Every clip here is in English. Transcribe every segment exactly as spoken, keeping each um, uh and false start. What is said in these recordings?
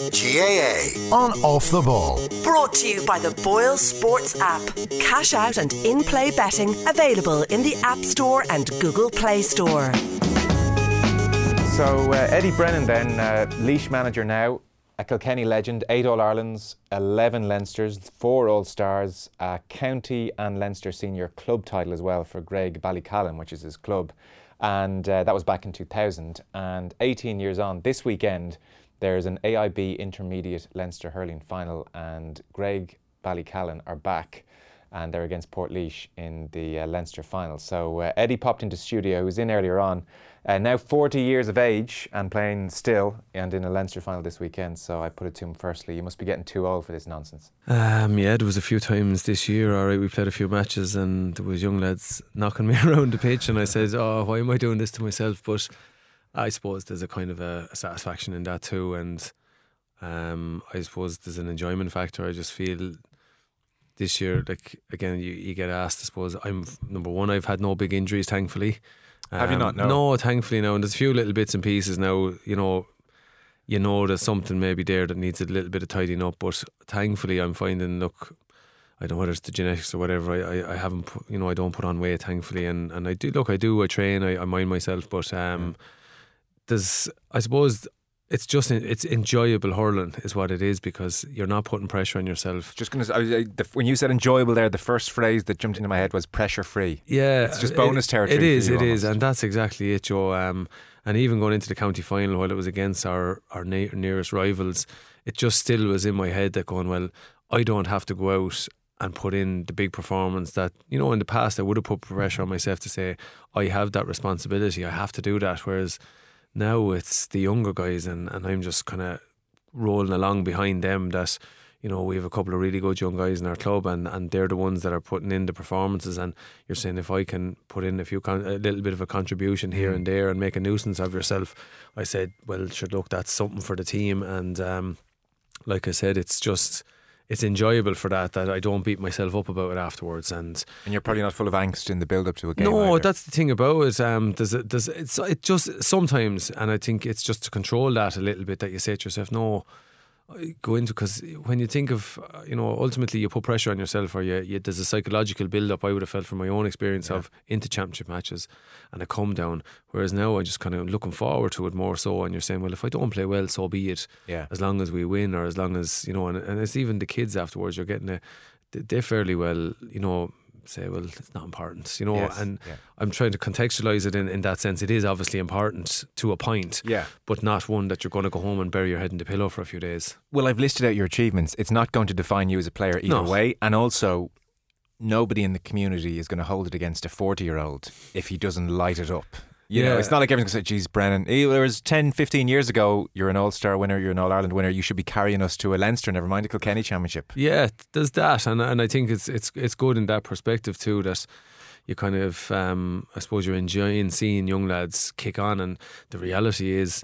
G A A on Off the Ball. Brought to you by the Boyle Sports app. Cash out and in-play betting available in the App Store and Google Play Store. So uh, Eddie Brennan then, uh, Laois manager now, a Kilkenny legend, eight All-Irelands, eleven Leinsters, four All-Stars, a County and Leinster senior club title as well for Greg Ballycallan, which is his club. And uh, that was back in two thousand. And eighteen years on, this weekend, there's an A I B Intermediate Leinster hurling final, and Greg Ballycallan are back, and they're against Portlaoise in the uh, Leinster final. So uh, Eddie popped into studio, who was in earlier on, uh, now forty years of age and playing still, and in a Leinster final this weekend. So I put it to him firstly, you must be getting too old for this nonsense. Um, yeah, there was a few times this year, all right, we played a few matches and there was young lads knocking me around the pitch, and I said, oh, why am I doing this to myself? But I suppose there's a kind of a, a satisfaction in that too, and um, I suppose there's an enjoyment factor. I just feel this year, like, again, you, you get asked, I suppose, I'm number one, I've had no big injuries, thankfully. Um, Have you not? No. No, thankfully no. And there's a few little bits and pieces now, you know, you know there's something maybe there that needs a little bit of tidying up, but thankfully I'm finding, look, I don't know whether it's the genetics or whatever, I, I, I haven't put, you know, I don't put on weight, thankfully, and, and I do, look, I do, I train, I, I mind myself, but um, there's, I suppose, it's just, it's enjoyable hurling is what it is, because you're not putting pressure on yourself. Just going to, when you said enjoyable there, the first phrase that jumped into my head was pressure free. Yeah, it's just bonus it, territory. It is, for you it almost. is, and that's exactly it, Joe. Um, and even going into the county final, while it was against our our na- nearest rivals, it just still was in my head that going, well, I don't have to go out and put in the big performance that, you know, in the past I would have put pressure on myself to say I have that responsibility, I have to do that, whereas now it's the younger guys, and, and I'm just kind of rolling along behind them. That, you know, we have a couple of really good young guys in our club, and, and they're the ones that are putting in the performances, and you're saying if I can put in a few con- a little bit of a contribution here mm. and there and make a nuisance of yourself, I said, well, sure, look, that's something for the team. And um, like I said, it's just, it's enjoyable for that, that I don't beat myself up about it afterwards. And and you're probably not full of angst in the build up to a game. No, either. That's the thing about it. Um, there's, a, there's, it's it just sometimes, and I think it's just to control that a little bit, that you say to yourself, no, go into, because when you think of, you know, ultimately you put pressure on yourself, or you, you there's a psychological build up, I would have felt from my own experience yeah. of into championship matches and a come down, whereas now I'm just kind of looking forward to it more so, and you're saying, well, if I don't play well, so be it, yeah. as long as we win, or as long as, you know, and, and it's even the kids afterwards, you're getting a, they're fairly well, you know, say, well, it's not important, you know, yes, and yeah. I'm trying to contextualise it in, in that sense. It is obviously important to a point, yeah, but not one that you're going to go home and bury your head in the pillow for a few days. Well, I've listed out your achievements. It's not going to define you as a player either no. way, and also nobody in the community is going to hold it against a forty year old if he doesn't light it up. You yeah. know, it's not like everyone's going to say, geez, Brennan, there was ten, fifteen years ago, you're an All-Star winner, you're an All-Ireland winner, you should be carrying us to a Leinster, never mind a Kilkenny Championship. Yeah, there's that, and and I think it's it's it's good in that perspective too, that you kind of, um, I suppose you're enjoying seeing young lads kick on, and the reality is,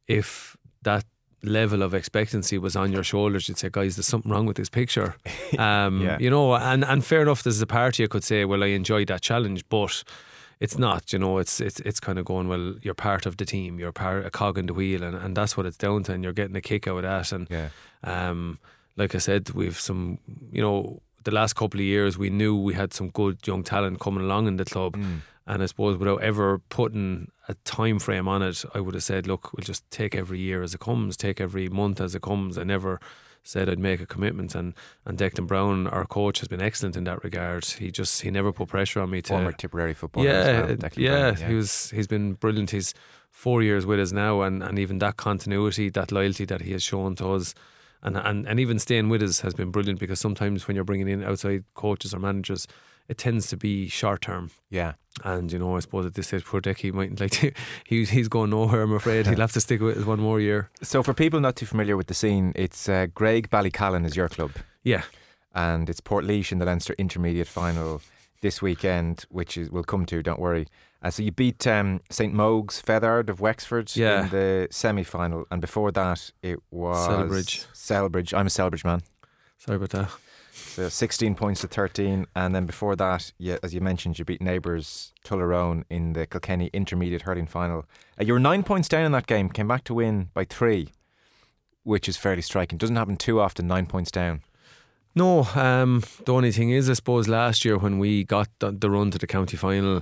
if that level of expectancy was on your shoulders, you'd say, guys, there's something wrong with this picture. Um, yeah. You know, and, and fair enough, there's a part you could say, well, I enjoyed that challenge, but it's not, you know, it's it's it's kind of going, well, you're part of the team, you're part a cog in the wheel, and, and that's what it's down to, and you're getting a kick out of that. And yeah. um, like I said, we've some, you know, the last couple of years we knew we had some good young talent coming along in the club, mm. and I suppose without ever putting a time frame on it, I would have said, look, we'll just take every year as it comes, take every month as it comes. I never said I'd make a commitment, and, and Declan Brown, our coach, has been excellent in that regard. He just he never put pressure on me to former Tipperary footballer yeah, as well, Declan yeah, Brown, yeah. he was he's been brilliant. He's four years with us now, and, and even that continuity, that loyalty that he has shown to us, and, and and even staying with us has been brilliant, because sometimes when you're bringing in outside coaches or managers, it tends to be short term. Yeah. And, you know, I suppose at this stage, poor Decky mightn't like to, he's, he's going nowhere, I'm afraid. He'll have to stick with it one more year. So for people not too familiar with the scene, it's uh, Greg Ballycallan is your club. Yeah. And it's Portlaoise in the Leinster Intermediate Final this weekend, which is we'll come to, don't worry. Uh, so you beat um, Saint Mogues Feathard of Wexford yeah. in the semi-final, and before that it was Selbridge. Selbridge. I'm a Selbridge man. Sorry about that. So sixteen points to thirteen, and then before that, yeah, as you mentioned, you beat neighbours Tullerone in the Kilkenny Intermediate Hurling Final. Uh, you were nine points down in that game, came back to win by three. which is fairly striking. Doesn't happen too often, nine points down. No, um, the only thing is, I suppose, last year when we got the, the run to the county final,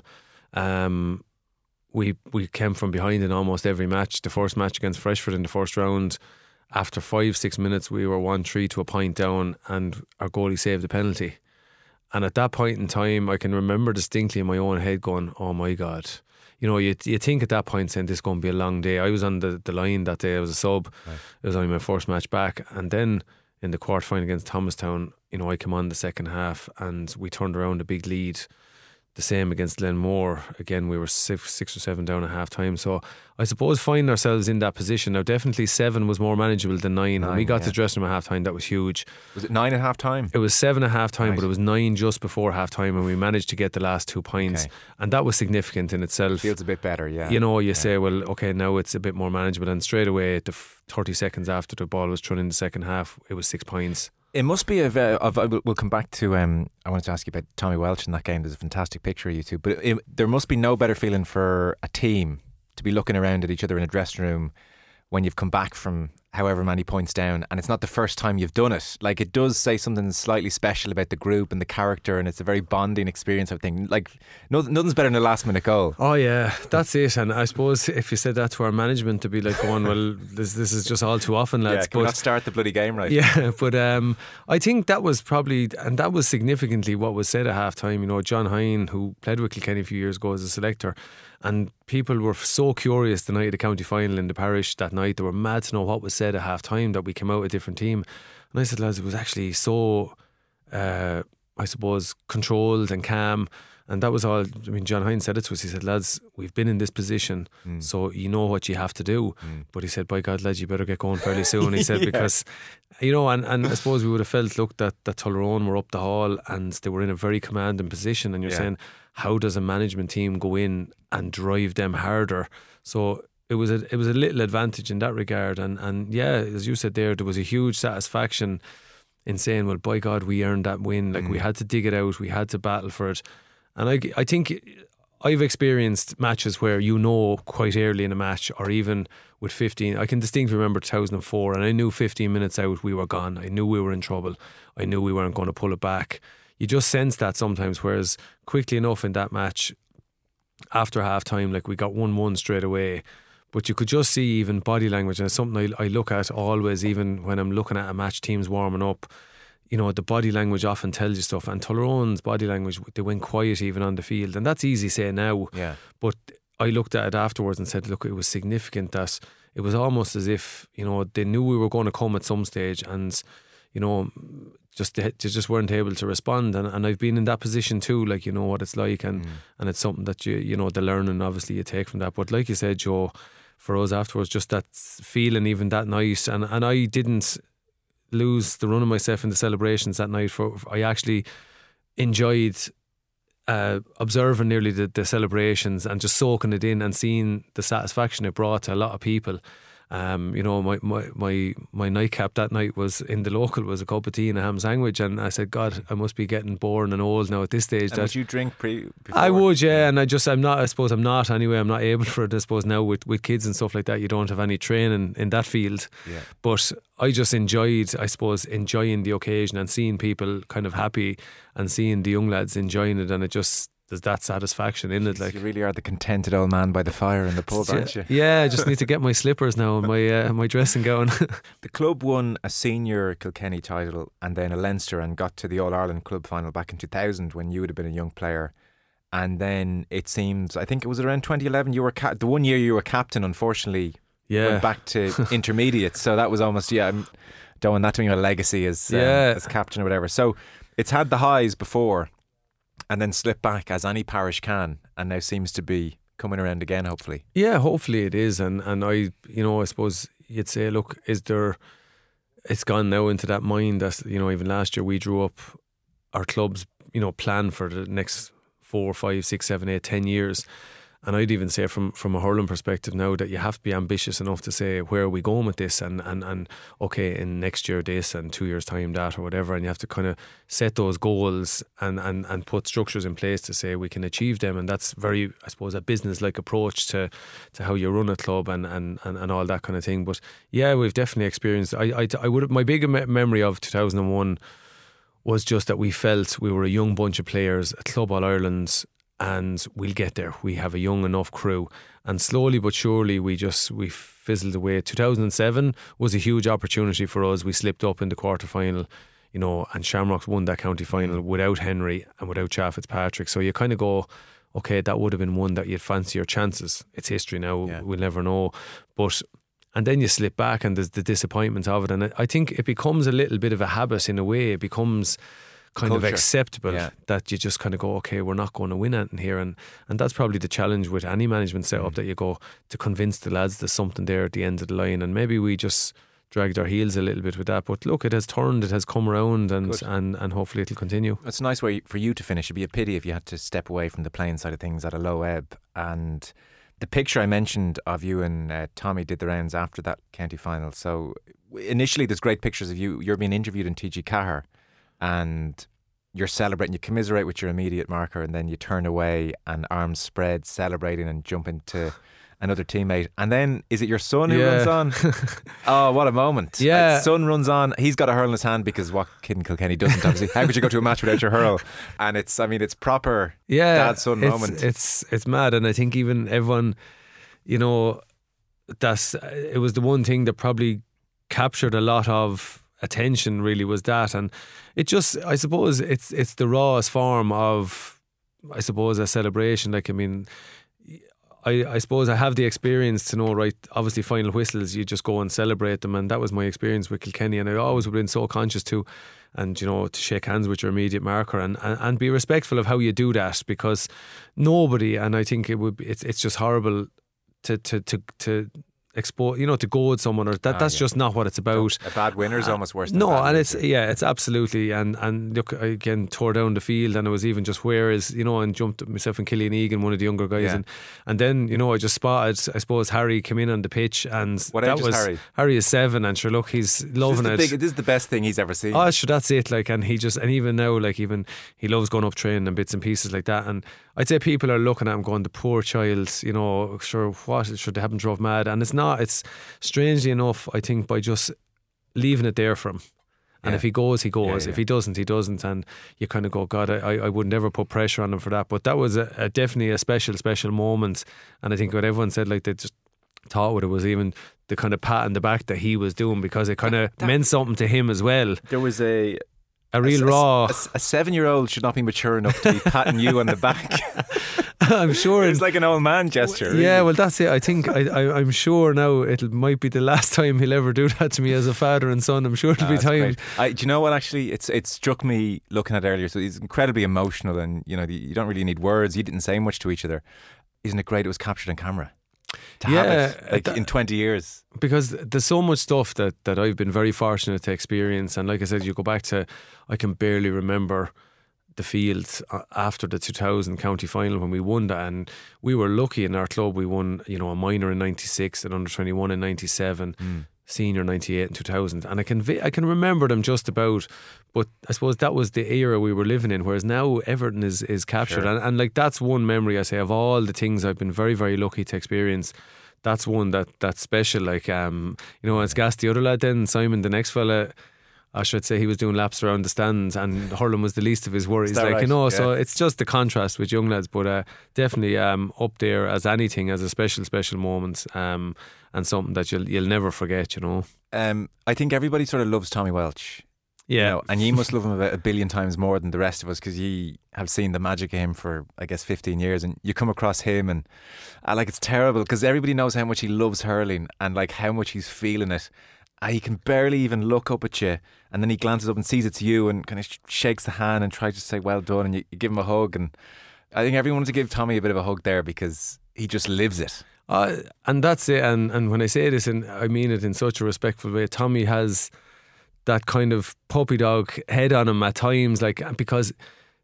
um, we we came from behind in almost every match. The first match against Freshford in the first round, after five, six minutes, we were one three to a point down, and our goalie saved the penalty. And at that point in time, I can remember distinctly in my own head going, oh my God. You know, you you think at that point saying this is going to be a long day. I was on the, the line that day. I was a sub. Right. It was only my first match back. And then in the quarter final against Thomastown, you know, I came on the second half and we turned around a big lead. The same against Glenmore. Again, we were six, six or seven down at half time. So I suppose finding ourselves in that position. Now, definitely seven was more manageable than nine. nine when we got yeah. to dressing room at half time, that was huge. Was it nine at half time? It was seven at half time, right. but it was nine just before half time, and we managed to get the last two points. Okay. And that was significant in itself. Feels a bit better, yeah. You know, you yeah. say, well, okay, now it's a bit more manageable. And straight away, the thirty seconds after the ball was thrown in the second half, it was six points. It must be a very, of, we'll come back to, um, I wanted to ask you about Tommy Welch in that game. There's a fantastic picture of you two, but it, there must be no better feeling for a team to be looking around at each other in a dressing room when you've come back from however many points down, and it's not the first time you've done it. Like, it does say something slightly special about the group and the character, and it's a very bonding experience, I think. Like, no, nothing's better than a last minute goal. Oh yeah, that's it. And I suppose if you said that to our management, to be like going, well, this this is just all too often, lads. Yeah, can but, we not start the bloody game right? Yeah, but um, I think that was probably, and that was significantly what was said at half time. You know, John Hine, who played with Kilkenny a few years ago as a selector, and people were so curious the night of the county final in the parish that night. They were mad to know what was said at half time, that we came out a different team. And I said, lads, it was actually so, uh, I suppose, controlled and calm. And that was all. I mean, John Hine said it to us. He said, lads, we've been in this position, mm. so you know what you have to do. Mm. But he said, by God, lads, you better get going fairly soon. He said, yeah. because, you know, and, and I suppose we would have felt, look, that, that Tullaroan were up the hall and they were in a very commanding position. And you're yeah. saying, how does a management team go in and drive them harder? So it was a it was a little advantage in that regard. And and yeah, as you said there, there was a huge satisfaction in saying, well, by God, we earned that win. Like mm. we had to dig it out, we had to battle for it. And I I think I've experienced matches where you know quite early in a match, or even with fifteen. I can distinctly remember two thousand four, and I knew fifteen minutes out we were gone. I knew we were in trouble. I knew we weren't going to pull it back. You just sense that sometimes, whereas quickly enough in that match, after half time, like we got one one straight away. But you could just see even body language, and it's something I, I look at always, even when I'm looking at a match, teams warming up. You know, the body language often tells you stuff, and Tullaroan's body language, they went quiet even on the field, and that's easy to say now. Yeah. But I looked at it afterwards and said, look, it was significant that it was almost as if, you know, they knew we were going to come at some stage, and you know, just they, they just weren't able to respond. And, and I've been in that position too, like, you know what it's like, and, mm. and it's something that you you know, the learning obviously you take from that. But like you said, Joe, for us afterwards, just that feeling even that night, and, and I didn't lose the run of myself in the celebrations that night. For I actually enjoyed uh, observing nearly the, the celebrations and just soaking it in and seeing the satisfaction it brought to a lot of people. Um, you know, my, my, my, my nightcap that night was in the local was a cup of tea and a ham sandwich, and I said, God, I must be getting boring and old now at this stage. And that would you drink pre? Before? I would, yeah, and I just I'm not. I suppose I'm not anyway. I'm not able for it. I suppose now with, with kids and stuff like that, you don't have any training in that field. Yeah. But I just enjoyed, I suppose, enjoying the occasion and seeing people kind of happy and seeing the young lads enjoying it, and it just. There's that satisfaction in it. Like, you really are the contented old man by the fire in the pub, aren't you? Yeah, I just need to get my slippers now and my uh, my dressing gown. The club won a senior Kilkenny title and then a Leinster, and got to the All-Ireland club final back in two thousand when you would have been a young player. And then it seems, I think it was around twenty eleven, you were ca- the one year you were captain, unfortunately, yeah. went back to intermediate. So that was almost, yeah, I don't want that to be my legacy as, um, yeah. as captain or whatever. So it's had the highs before, and then slip back, as any parish can, and now seems to be coming around again, hopefully. Yeah, hopefully it is. And, and I, you know, I suppose you'd say, look, is there, it's gone now into that mind that, you know, even last year we drew up our club's, you know, plan for the next four, five, six, seven, eight, ten years. And I'd even say from, from a hurling perspective now that you have to be ambitious enough to say, where are we going with this? And, and, and okay, in next year this and two years time that or whatever. And you have to kind of set those goals and, and, and put structures in place to say we can achieve them. And that's very, I suppose, a business-like approach to, to how you run a club and, and, and, and all that kind of thing. But yeah, we've definitely experienced, I, I, I would, my big me- memory of two thousand one was just that we felt we were a young bunch of players, a Club All Ireland, and we'll get there. We have a young enough crew, and slowly but surely we just we fizzled away. two thousand seven was a huge opportunity for us. We slipped up in the quarter final, you know, and Shamrocks won that county final without Henry and without Chad Fitzpatrick. So you kind of go, okay, that would have been one that you'd fancy your chances. It's history now. Yeah. We'll never know, but. And then you slip back and there's the disappointment of it. And I think it becomes a little bit of a habit in a way. It becomes kind Culture. of acceptable yeah. that you just kind of go, okay, we're not going to win anything here. And and that's probably the challenge with any management setup, mm. that you go to convince the lads there's something there at the end of the line. And maybe we just dragged our heels a little bit with that. But look, it has turned, it has come around, and, and, and hopefully it'll continue. It's a nice way for you to finish. It'd be a pity if you had to step away from the playing side of things at a low ebb. And the picture I mentioned of you and uh, Tommy did the rounds after that county final. So initially there's great pictures of you. You're being interviewed in T G Cahir and you're celebrating, you commiserate with your immediate marker, and then you turn away and arms spread, celebrating and jump into another teammate. And then is it your son who yeah. runs on? Oh, what a moment. Yeah. Uh, son runs on. He's got a hurl in his hand because what kid in Kilkenny doesn't, obviously. How could you go to a match without your hurl? And it's, I mean, it's proper yeah, dad-son it's, moment. It's, it's mad. And I think even everyone, you know, that's, it was the one thing that probably captured a lot of attention, really, was that. And it just, I suppose it's, it's the rawest form of, I suppose, a celebration. Like, I mean, I, I suppose I have the experience to know, right, obviously final whistles, you just go and celebrate them, and that was my experience with Kilkenny, and I always have been so conscious to, and you know, to shake hands with your immediate marker and, and, and be respectful of how you do that, because nobody, and I think it would be, it's, it's just horrible to to to, to expose, you know, to go with someone, or that, ah, that's yeah. just not what it's about. A bad winner is almost worse than no, a bad and it's loser. yeah, it's absolutely, and and look, I again tore down the field, and it was even just where is, you know, and jumped myself and Killian Egan, one of the younger guys, Yeah. and and then, you know, I just spotted, I suppose, Harry came in on the pitch, and What that age is was Harry? Harry is seven, and sure, look, he's loving this it. is the big, this is the best thing he's ever seen. Oh, sure, that's it. Like, and he just, and even now, like, even he loves going up training and bits and pieces like that. And I'd say people are looking at him going, the poor child, you know, sure, what, should they haven't drove mad? And it's not, it's strangely enough, I think, by just leaving it there for him. And Yeah. if he goes, he goes. Yeah, yeah. If he doesn't, he doesn't. And you kind of go, God, I, I would never put pressure on him for that. But that was a, a definitely a special, special moment. And I think what everyone said, like, they just thought what it was, even the kind of pat in the back that he was doing, because it kind of meant something to him as well. There was a A real a, raw. A, a seven-year-old should not be mature enough to be patting you on the back. I'm sure It's like an old man gesture. Really. Yeah, well, that's it. I think I, I, I'm sure now it might be the last time he'll ever do that to me as a father and son. I'm sure it'll Ah, be that's time. great. I, do you know what? Actually, it's it struck me looking at it earlier. So he's incredibly emotional, and you know, you don't really need words. You didn't say much to each other. Isn't it great? It was captured on camera. To Yeah, have it, like that- in twenty years. Because there's so much stuff that, that I've been very fortunate to experience. And like I said, you go back to, I can barely remember the field after the two thousand county final when we won that, and we were lucky in our club. We won, you know, a minor in ninety-six, and under twenty-one in ninety-seven, Mm. senior ninety-eight and two thousand, and I can vi- I can remember them just about. But I suppose that was the era we were living in, whereas now everything is is captured, Sure. and, and like that's one memory I say of all the things I've been very very lucky to experience. That's one that that's special. Like um, you know, it's gas the other lad. Then Simon, the next fella, I should say, he was doing laps around the stands, and hurling was the least of his worries. that Like right? you know, Yeah. so it's just the contrast with young lads, but uh, definitely um, up there as anything, as a special special moment, um, and something that you'll you'll never forget. You know. Um, I think everybody sort of loves Tommy Welch. Yeah. You know, and you must love him about a billion times more than the rest of us, because you have seen the magic of him for, I guess, fifteen years, and you come across him and uh, like, it's terrible because everybody knows how much he loves hurling and like how much he's feeling it. Uh, he can barely even look up at you, and then he glances up and sees it's you and kind of sh- shakes the hand and tries to say well done, and you, you give him a hug. And I think everyone wants to give Tommy a bit of a hug there because he just lives it. Uh, and that's it. And, and when I say this, and I mean it in such a respectful way, Tommy has that kind of puppy dog head on him at times, like, because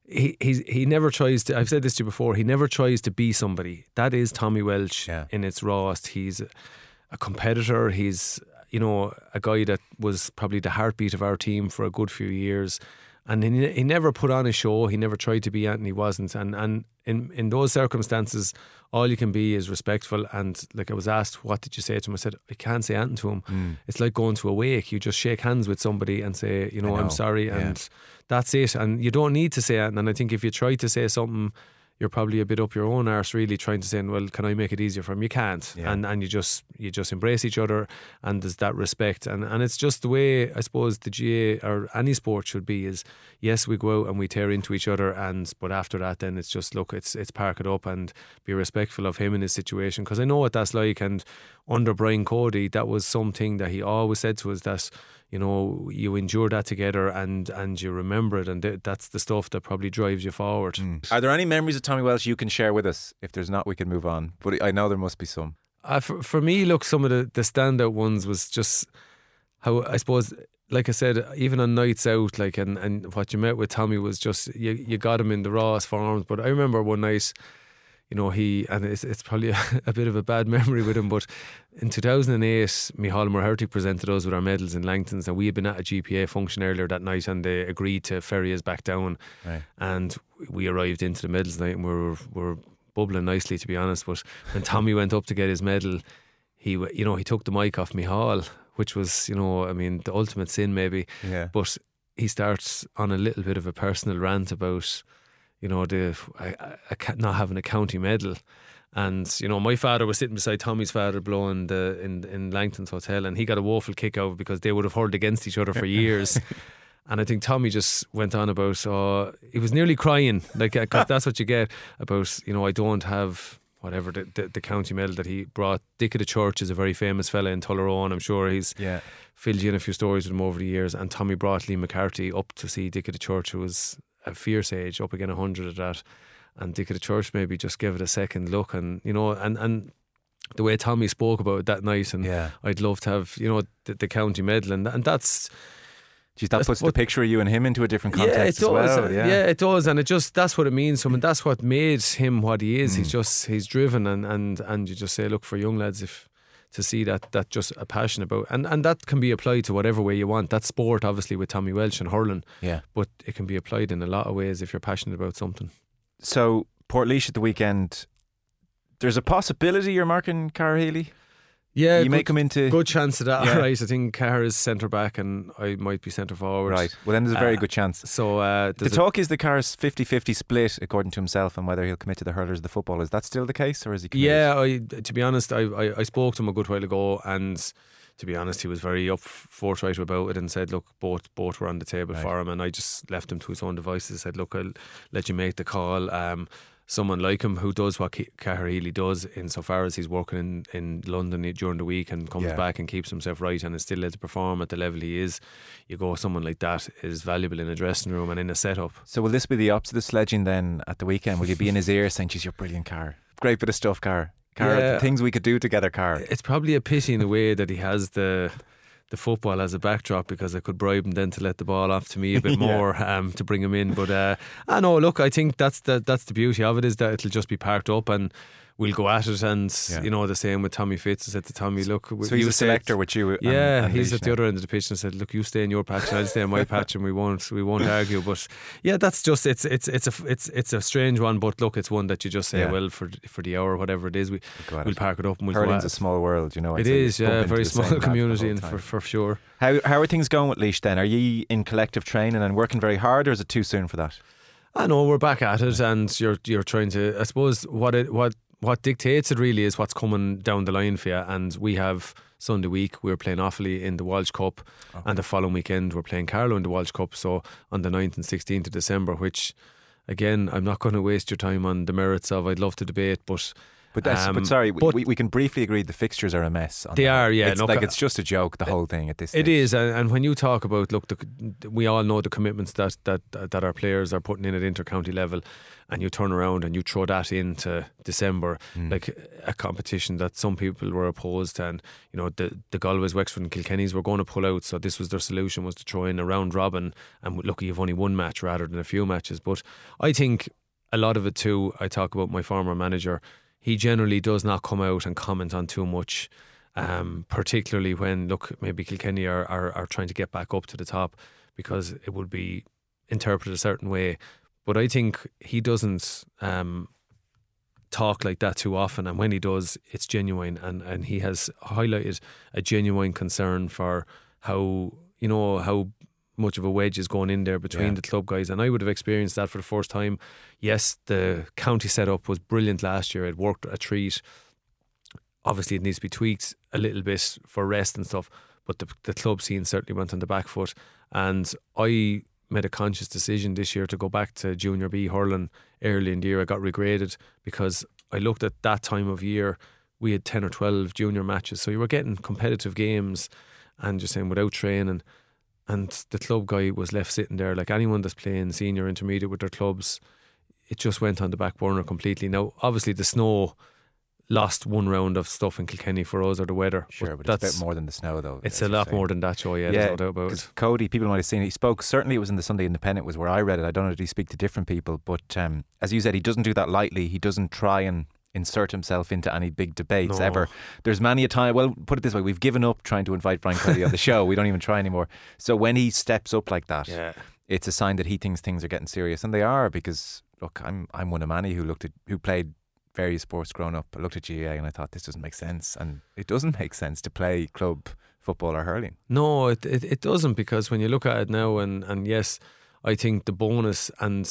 he he he never tries to. I've said this to you before. He never tries to be somebody. That is Tommy Walsh Yeah. in its rawest. He's a, a competitor. He's, you know, a guy that was probably the heartbeat of our team for a good few years. And he, he never put on a show. He never tried to be anything he wasn't. And and in, in those circumstances, all you can be is respectful. And like I was asked, what did you say to him? I said, I can't say anything to him. Mm. It's like going to a wake. You just shake hands with somebody and say, you know, know. I'm sorry. Yeah. And that's it. And you don't need to say anything. And I think if you try to say something, you're probably a bit up your own arse, really trying to say, well, can I make it easier for him? You can't. Yeah. And and you just you just embrace each other, and there's that respect. And and it's just the way, I suppose, the G A or any sport should be is, yes, we go out and we tear into each other, and but after that then it's just, look, it's it's park it up and be respectful of him in his situation. Because I know what that's like. And under Brian Cody, that was something that he always said to us, that, you know, you endure that together and, and you remember it, and th- that's the stuff that probably drives you forward. Mm. Are there any memories of Tommy Walsh you can share with us? If there's not, we can move on. But I know there must be some. Uh, for, for me, look, some of the, the standout ones was just how, I suppose, like I said, even on nights out, like and, and what you met with Tommy was just, you, you got him in the rawest forms. But I remember one night, you know, he, and it's, it's probably a, a bit of a bad memory with him, but in two thousand eight, Micheál Murherty presented us with our medals in Langton's, and we had been at a G P A function earlier that night, and they agreed to ferry us back down. Right. And we arrived into the medals night, and we were, we were bubbling nicely, to be honest. But when Tommy went up to get his medal, he, you know, he took the mic off Micheál, which was, you know, I mean, the ultimate sin maybe. Yeah. But he starts on a little bit of a personal rant about, you know, the I, I, not having a county medal. And, you know, my father was sitting beside Tommy's father blowing the in in Langton's hotel, and he got a woeful kick out because they would have hurled against each other for years. And I think Tommy just went on about, uh, he was nearly crying, like, because that's what you get about, you know, I don't have whatever the, the, the county medal that he brought. Dick of the Church is a very famous fella in Tullaroan. I'm sure he's yeah. filled you in a few stories with him over the years. And Tommy brought Liam McCarthy up to see Dick of the Church, who was a fierce age, up again a hundred at that. And Dick of the Church maybe just gave it a second look, and, you know, and, and the way Tommy spoke about it that night, and yeah. I'd love to have, you know, the, the county medal, and, and that's, Jeez, that puts the picture of you and him into a different context yeah, it as does. well. Yeah. yeah, it does, and it just, that's what it means to him, and that's what made him what he is. Mm. He's just, he's driven, and, and, and you just say, look, for young lads, if to see that that just a passion about, and, and that can be applied to whatever way you want. That's sport, obviously, with Tommy Walsh and hurling, yeah, but it can be applied in a lot of ways if you're passionate about something. So Portlaoise at the weekend, there's a possibility you're marking Cara Healy? Yeah, you good, may come into good chance of that. Yeah. Right, I think Cara's centre back and I might be centre forward. Right, well then there's a very uh, good chance. So uh, the talk is the Cara's fifty-fifty split, according to himself, and whether he'll commit to the hurlers of the football. Is that still the case, or is he committed? Yeah, I, to be honest, I, I, I spoke to him a good while ago, and to be honest, he was very up forthright about it and said, look, both both were on the table right. for him, and I just left him to his own devices. I said, look, I'll let you make the call. Um, someone like him who does what Cara Healy does, insofar as he's working in, in London during the week and comes yeah. back and keeps himself right and is still able to perform at the level he is, you go, someone like that is valuable in a dressing room and in a setup. So will this be the opposite of sledging then at the weekend? Will you be in his ear saying, geez, you're brilliant, Cara, great bit of stuff, Cara, Cara yeah. the things we could do together, Cara? It's probably a pity in a way that he has the the football as a backdrop, because I could bribe him then to let the ball off to me a bit yeah. more um, to bring him in. But uh, I know, look, I think that's the that's the beauty of it, is that it'll just be parked up and we'll go at it. And yeah. you know, the same with Tommy Fitz. I said to Tommy, look, so he's a selector with you. And, yeah, and he's at the now. other end of the pitch and said, look, you stay in your patch and I'll stay in my patch, and we won't we won't argue. But yeah, that's just it's it's it's a it's it's a strange one. But look, it's one that you just say, yeah. well, for for the hour, whatever it is, we we'll, we'll park it up and we'll Hurling's go at a small world, you know. I'd it is, yeah, a very small community, and for for sure. How how are things going with Laois then? Are you in collective training and working very hard, or is it too soon for that? I know we're back at it, and you're you're trying to. I suppose what it what. What dictates it really is what's coming down the line for you. And we have Sunday week, we're playing Offaly in the Walsh Cup, okay. and the following weekend we're playing Carlow in the Walsh Cup. So on the ninth and sixteenth of December, which again, I'm not going to waste your time on the merits of, I'd love to debate, but But that's, Um, but sorry, but- we, we can briefly agree the fixtures are a mess. On They that. are, yeah. It's No, like ca- it's just a joke, the whole thing at this stage. It is, and, and when you talk about, look, the, we all know the commitments that, that that our players are putting in at inter-county level, and you turn around and you throw that into December, Mm. like a competition that some people were opposed, and you know the the Galways, Wexford, and Kilkennys were going to pull out. So this was their solution, was to throw in a round robin, and look, you've only one match rather than a few matches. But I think a lot of it too. I talk about my former manager. He generally does not come out and comment on too much. Um, particularly when, look, maybe Kilkenny are, are, are trying to get back up to the top, because it would be interpreted a certain way. But I think he doesn't um, talk like that too often, and when he does, it's genuine, and, and he has highlighted a genuine concern for how, you know, how much of a wedge is going in there between Yeah. the club guys, and I would have experienced that for the first time. Yes, the county setup was brilliant last year, it worked a treat. Obviously it needs to be tweaked a little bit for rest and stuff, but the, the club scene certainly went on the back foot, and I made a conscious decision this year to go back to Junior B hurling early in the year. I got regraded because I looked at that time of year, we had ten or twelve junior matches, so you were getting competitive games and just saying without training, and the club guy was left sitting there. Like anyone that's playing senior intermediate with their clubs, it just went on the back burner completely. Now obviously the snow lost one round of stuff in Kilkenny for us, or the weather. Sure, but, that's it's a bit more than the snow, though. It's as a you lot say. more than that, Joe. Yeah, Yeah, there's no doubt about 'cause it. Cody, people might have seen it. He spoke, certainly it was in the Sunday Independent was where I read it. I don't know, did he speak to different people? But um, as you said, he doesn't do that lightly. He doesn't try and insert himself into any big debates No. ever. There's many a time, well, put it this way, we've given up trying to invite Brian Cody on the show. We don't even try anymore. So when he steps up like that, Yeah. it's a sign that he thinks things are getting serious. And they are, because, look, I'm I'm one of many who looked at, who played various sports growing up. I looked at G A A and I thought, this doesn't make sense. And it doesn't make sense to play club football or hurling. No, it, it it doesn't, because when you look at it now, and, and yes, I think the bonus and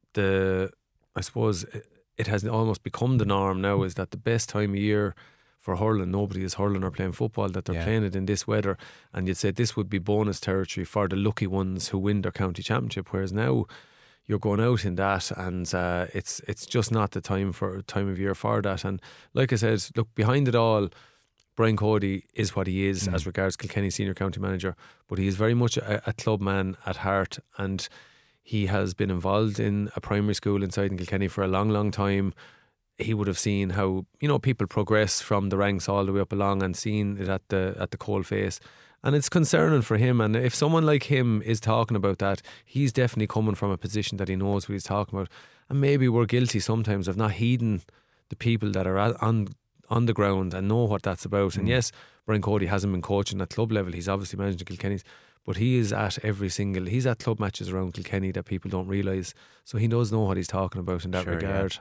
the, I suppose it, it has almost become the norm now, is that the best time of year for hurling, nobody is hurling or playing football, that they're Yeah. playing it in this weather. And you'd say this would be bonus territory for the lucky ones who win their county championship, whereas now you're going out in that, and uh, it's it's just not the time for time of year for that. And like I said, look, behind it all, Brian Cody is what he is Mm. as regards Kilkenny senior county manager, but he is very much a, a club man at heart, and he has been involved in a primary school inside in Kilkenny for a long, long time. He would have seen how, you know, people progress from the ranks all the way up along, and seen it at the at the coal face. And it's concerning for him. And if someone like him is talking about that, he's definitely coming from a position that he knows what he's talking about. And maybe we're guilty sometimes of not heeding the people that are at, on on the ground and know what that's about. And Mm. yes, Brian Cody hasn't been coaching at club level. He's obviously managing Kilkenny's, but he is at every single, he's at club matches around Kilkenny that people don't realise. So he does know what he's talking about in that Sure, yeah. regard.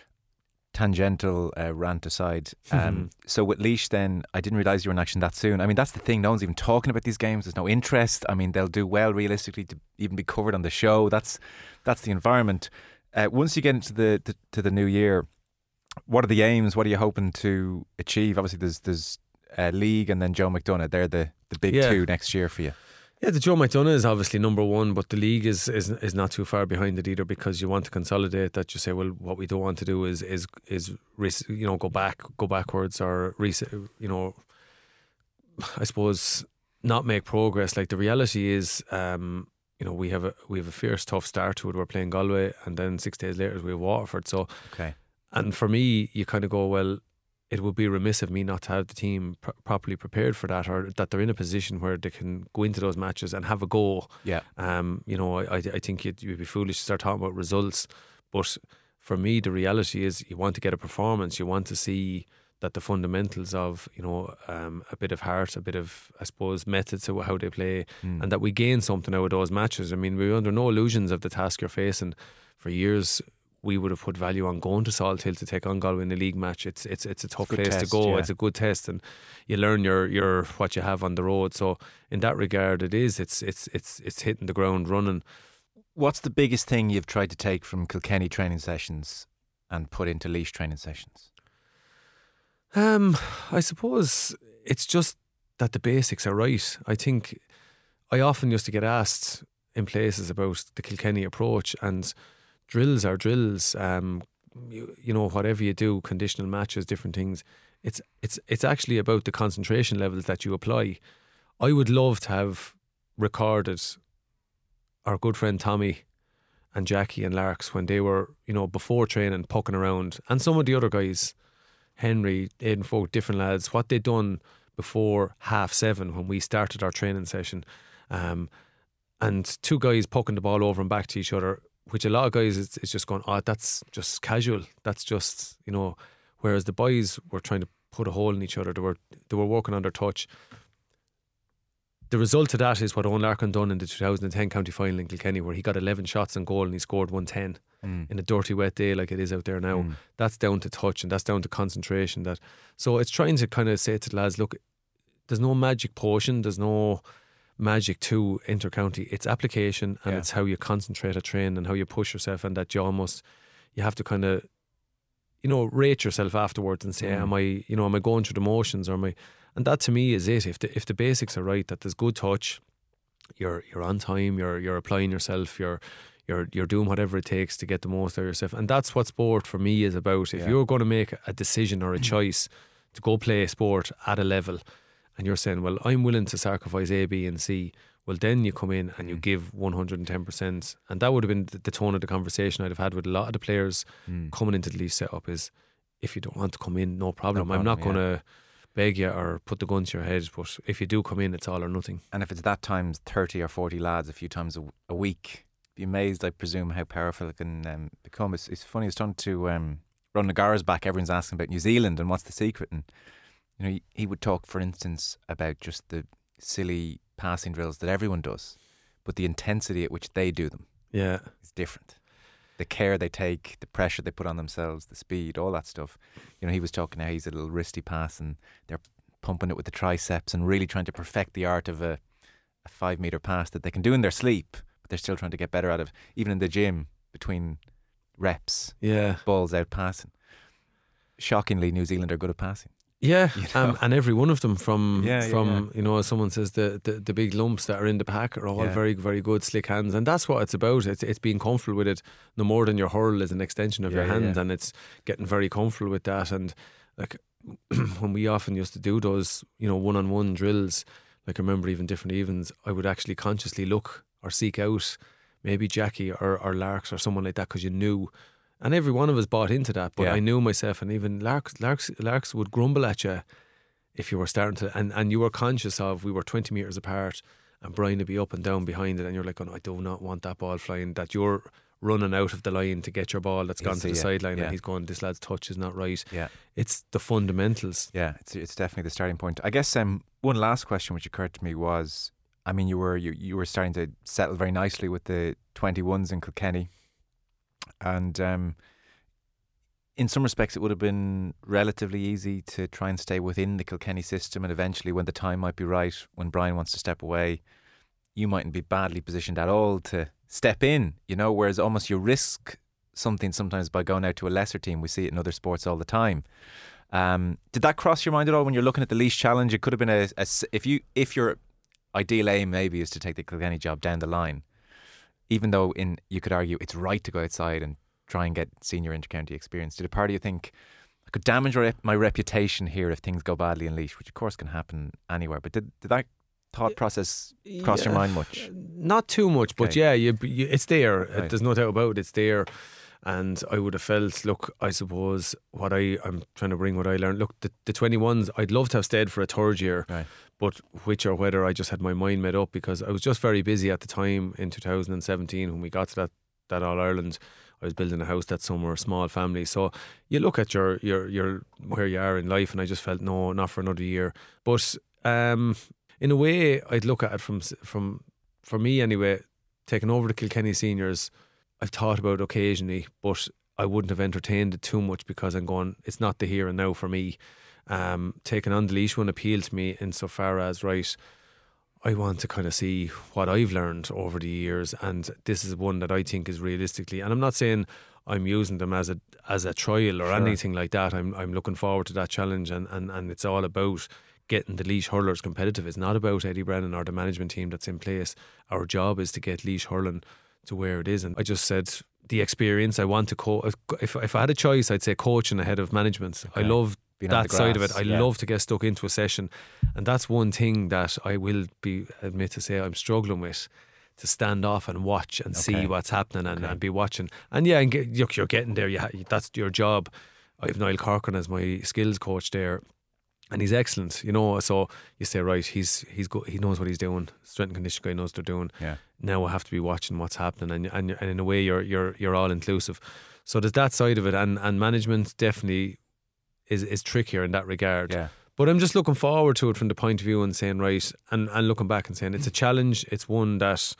Tangential uh, rant aside. Um, so with Laois then, I didn't realise you were in action that soon. I mean, that's the thing. No one's even talking about these games. There's no interest. I mean, they'll do well realistically to even be covered on the show. That's that's the environment. Uh, once you get into the, the to the new year, what are the aims? What are you hoping to achieve? Obviously, there's there's uh, League and then Joe McDonough. They're the, the big Yeah. two next year for you. Yeah, the Joe McDonough is obviously number one, but the league is, is is not too far behind it either, because you want to consolidate that. You say, well, what we don't want to do is is is you know go back, go backwards, or you know, I suppose not make progress. Like the reality is, um, you know, we have a we have a fierce, tough start to it. We're playing Galway, and then six days later we have Waterford. So, Okay. and for me, you kind of go, well, it would be remiss of me not to have the team pr- properly prepared for that, or that they're in a position where they can go into those matches and have a go. Yeah. Um, you know, I, I think you'd, you'd be foolish to start talking about results. But for me, the reality is you want to get a performance. You want to see that the fundamentals of, you know, um, a bit of heart, a bit of, I suppose, method to how they play, Mm. and that we gain something out of those matches. I mean, we're under no illusions of the task you're facing. For years, we would have put value on going to Salt Hill to take on Galway in a league match. It's it's it's a tough a good place test, to go. yeah. It's a good test, and you learn your your what you have on the road. So in that regard, it is it's it's it's it's hitting the ground running. What's the biggest thing you've tried to take from Kilkenny training sessions and put into Laois training sessions? Um, I suppose it's just that the basics are right. I think I often used to get asked in places about the Kilkenny approach, and drills are drills. Um, you, you know, whatever you do, conditional matches, different things, it's it's it's actually about the concentration levels that you apply. I would love to have recorded our good friend Tommy and Jackie and Larks when they were, you know, before training, pucking around, and some of the other guys, Henry, Aidan Folk, different lads, what they'd done before half seven when we started our training session. Um, and two guys pucking the ball over and back to each other, which a lot of guys is, is just going, oh, that's just casual. That's just, you know, whereas the boys were trying to put a hole in each other. They were they were working on their touch. The result of that is what Owen Larkin done in the two thousand ten county final in Kilkenny, where he got eleven shots on goal and he scored one ten mm. in a dirty wet day like it is out there now. Mm. That's down to touch and that's down to concentration. That so it's trying to kind of say to the lads, look, there's no magic potion, there's no magic to inter-county. It's application and yeah. it's how you concentrate a train and how you push yourself, and that you almost you have to kind of, you know, rate yourself afterwards and say, mm. am I, you know, am I going through the motions, or am I? And that to me is it. If the if the basics are right, that there's good touch, you're you're on time, you're you're applying yourself, you're you're you're doing whatever it takes to get the most out of yourself, and that's what sport for me is about. If yeah. you're going to make a decision or a choice to go play a sport at a level, and you're saying, well, I'm willing to sacrifice A, B, and C, well, then you come in and you give one hundred ten percent, and that would have been the tone of the conversation I'd have had with a lot of the players mm. coming into the Laois setup. Is if you don't want to come in, no problem. No problem I'm not going to. Yeah. beg you or put the gun to your head, but if you do come in, it's all or nothing. And if it's that times thirty or forty lads a few times a, a week, be amazed, I presume, how powerful it can um, become. It's, it's funny, I was talking to um, Ron Nagara's back, everyone's asking about New Zealand and what's the secret, and you know, he, he would talk, for instance, about just the silly passing drills that everyone does, but the intensity at which they do them yeah. is different. The care they take, the pressure they put on themselves, the speed, all that stuff. You know, he was talking how he's a little wristy pass and they're pumping it with the triceps and really trying to perfect the art of a, a five metre pass that they can do in their sleep, but they're still trying to get better at it, even in the gym, between reps, yeah, balls out passing. Shockingly, New Zealand are good at passing. Yeah, you know? um, and every one of them from, yeah, from yeah, yeah. you know, as someone says, the, the, the big lumps that are in the pack are all yeah. very, very good, slick hands. And that's what it's about. It's it's being comfortable with it, no more than your hurl is an extension of yeah, your hand. yeah. And it's getting very comfortable with that. And like when we often used to do those, you know, one-on-one drills, like I remember even different evens, I would actually consciously look or seek out maybe Jackie or, or Larks or someone like that, because you knew. And every one of us bought into that. But yeah. I knew myself, and even Larks, Larks, Larks would grumble at you if you were starting to, and, and you were conscious of, we were twenty metres apart and Brian would be up and down behind it, and you're like, oh, no, I do not want that ball flying, that you're running out of the line to get your ball that's gone to the sideline, yeah. and he's going, this lad's touch is not right. Yeah. It's the fundamentals. Yeah, it's it's definitely the starting point. I guess um, one last question which occurred to me was, I mean, you were you, you were starting to settle very nicely with the twenty-ones in Kilkenny, and um in some respects, it would have been relatively easy to try and stay within the Kilkenny system, and eventually, when the time might be right, when Brian wants to step away, you mightn't be badly positioned at all to step in, you know, whereas almost you risk something sometimes by going out to a lesser team. We see it in other sports all the time. Um, did that cross your mind at all when you're looking at the Laois Challenge? It could have been a, a if you if your ideal aim maybe is to take the Kilkenny job down the line, even though in you could argue it's right to go outside and try and get senior intercounty experience. Did a part of you think, I could damage my reputation here if things go badly in Laois, which of course can happen anywhere, but did, did that thought process cross yeah, your mind much? Not too much, but okay. yeah, you, you, it's there. Right. There's no doubt about it, it's there. And I would have felt, look, I suppose what I, I'm trying to bring what I learned. Look, the, the twenty-ones, I'd love to have stayed for a third year, right. but which or whether I just had my mind made up, because I was just very busy at the time in two thousand seventeen when we got to that, that All-Ireland. I was building a house that summer, a small family. So you look at your, your, your where you are in life, and I just felt, no, not for another year. But um, in a way, I'd look at it from, from for me anyway, taking over the Kilkenny seniors, I've thought about occasionally, but I wouldn't have entertained it too much, because I'm going, it's not the here and now for me. Um, taking on the Laois one appealed to me insofar as, right, I want to kind of see what I've learned over the years, and this is one that I think is realistically, and I'm not saying I'm using them as a as a trial or sure. anything like that. I'm I'm looking forward to that challenge, and, and, and it's all about getting the Laois hurlers competitive. It's not about Eddie Brennan or the management team that's in place. Our job is to get Laois hurling to where it is. And I just said the experience. I want to coach. If if I had a choice, I'd say coaching ahead of management. Okay. I love Being on that the side of grass, it. I yeah. love to get stuck into a session, and that's one thing that I will be admit to say I'm struggling with. To stand off and watch and Okay. see what's happening and, Okay. and be watching. And yeah, and get, look, you're getting there. You ha- that's your job. I have Niall Corcoran as my skills coach there, and he's excellent. You know, so you say, right, he's he's go- he knows what he's doing. Strength and conditioning guy knows what they're doing. Yeah. Now I have to be watching what's happening, and and, and in a way, you're you're you're all inclusive. So there's that side of it, and and management definitely is is trickier in that regard. Yeah. But I'm just looking forward to it from the point of view and saying, right, and, and looking back and saying it's a challenge. It's one that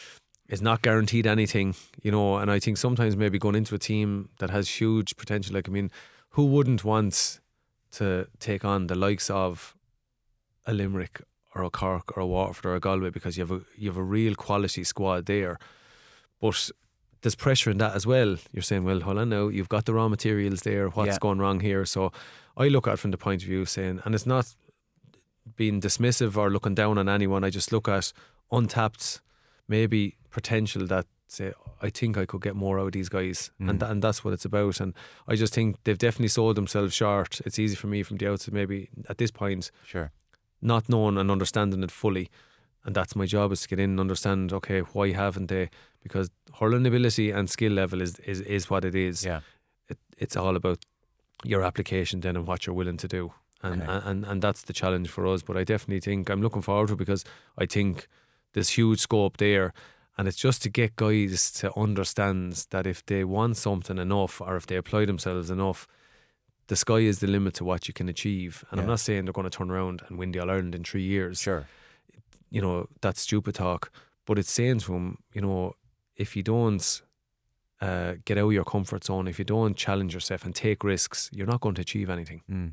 is not guaranteed anything, you know, and I think sometimes maybe going into a team that has huge potential, like, I mean, who wouldn't want to take on the likes of a Limerick or a Cork or a Waterford or a Galway, because you have a, you have a real quality squad there. But there's pressure in that as well. You're saying, well, hold on now, you've got the raw materials there, what's Yeah. going wrong here? So I look at it from the point of view saying, and it's not being dismissive or looking down on anyone, I just look at untapped maybe potential that say, I think I could get more out of these guys, Mm. and, th- and that's what it's about. And I just think they've definitely sold themselves short. It's easy for me from the outside, maybe at this point, Sure. not knowing and understanding it fully. And that's my job, is to get in and understand, okay, why haven't they? Because hurling ability and skill level is, is, is what it is. Yeah. It, it's all about your application then and what you're willing to do. And, Okay. and, and that's the challenge for us. But I definitely think I'm looking forward to it, because I think there's huge scope there. And it's just to get guys to understand that if they want something enough, or if they apply themselves enough, the sky is the limit to what you can achieve. And I'm Yeah. not saying they're going to turn around and win the All-Ireland in three years. Sure. You know, that's stupid talk. But it's saying to them, you know, if you don't uh, get out of your comfort zone, if you don't challenge yourself and take risks, you're not going to achieve anything. Mm.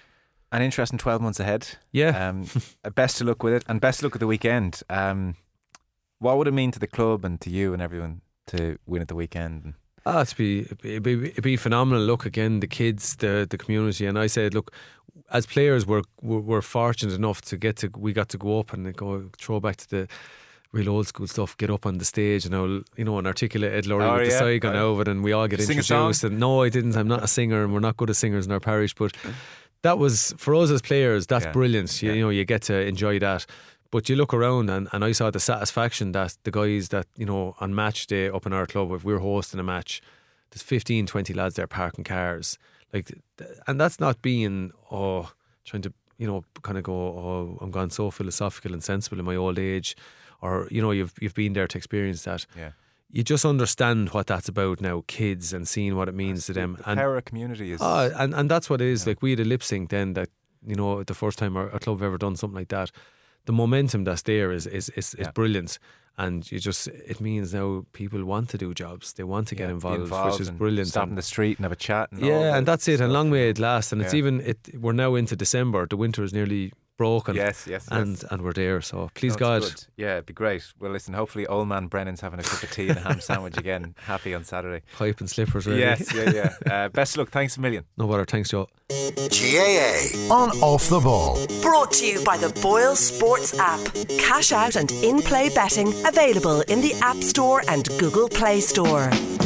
An interesting twelve months ahead. Yeah. Um, best of luck with it, and best of luck at the weekend. Um, what would it mean to the club and to you and everyone to win at the weekend? Ah, it'd be, it'd be it'd be phenomenal. Look, again, the kids, the the community, and I said, look, as players, we're we're, we're fortunate enough to get to we got to go up and go throw back to the real old school stuff. Get up on the stage and I'll, you know, and articulate Ed Laurie Oh, with the yeah. side going Right. over, and we all get Sing a song? introduced. And no, I didn't. I'm not a singer, and we're not good at singers in our parish, but that was for us as players. That's Yeah. brilliant. You, Yeah. you know, you get to enjoy that. But you look around and, and I saw the satisfaction that the guys that, you know, on match day up in our club, if we're hosting a match, there's fifteen, twenty lads there parking cars. Like, th- and that's not being, oh, trying to, you know, kind of go, oh, I'm gone so philosophical and sensible in my old age. Or, you know, you've you've been there to experience that. Yeah. You just understand what that's about now, kids, and seeing what it means to them. The And power of community is. Oh, and, and that's what it is. Yeah. Like, we had a lip sync then that, you know, the first time our, our club have ever done something like that. The momentum that's there is is, is, is Yeah. brilliant. And you just, it means now people want to do jobs. They want to yeah, get be involved, which is and brilliant. Stop And- in the street and have a chat. And all yeah, the and that's it. stuff. And long may it last. And it's Yeah. even, it. we're now into December. The winter is nearly broken. Yes, yes, yes. And, and we're there. So please No, it's God. good. Yeah, it'd be great. Well, listen, hopefully old man Brennan's having a cup of tea and a ham sandwich again. Happy on Saturday. Pipe and slippers ready. Yes, yeah, yeah. Uh, best of luck. Thanks a million. No bother. Thanks, Joe. G A A on Off the Ball. Brought to you by the Boyle Sports app. Cash out and in-play betting available in the App Store and Google Play Store.